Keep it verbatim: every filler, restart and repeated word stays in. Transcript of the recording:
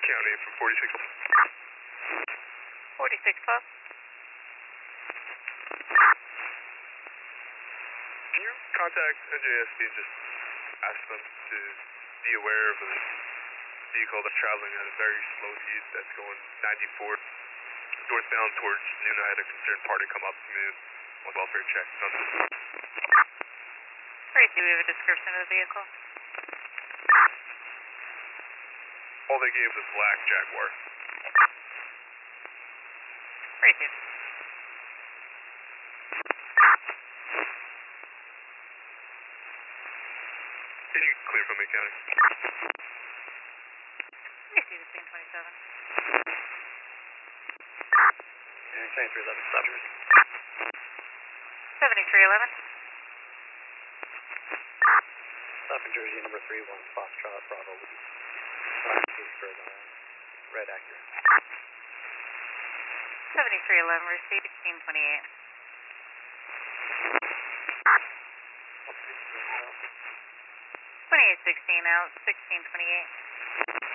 County from forty-six. forty-six twelve. Can you contact N J S B and just ask them to be aware of a vehicle that's traveling at a very slow speed that's going ninety-four northbound towards noon? I had a concerned party come up to me on welfare check. Great, do we have a description of the vehicle? All they gave was black Jaguar. Great, dude. Can you clear from County? I see the scene twenty-seven. seventy-three eleven, stop yours. seventy-three eleven. Stop in Jersey, number three one, Foxtrot, Bravo, Red Acura. seventy-three eleven, received sixteen twenty-eight. twenty-eight sixteen out, sixteen twenty-eight.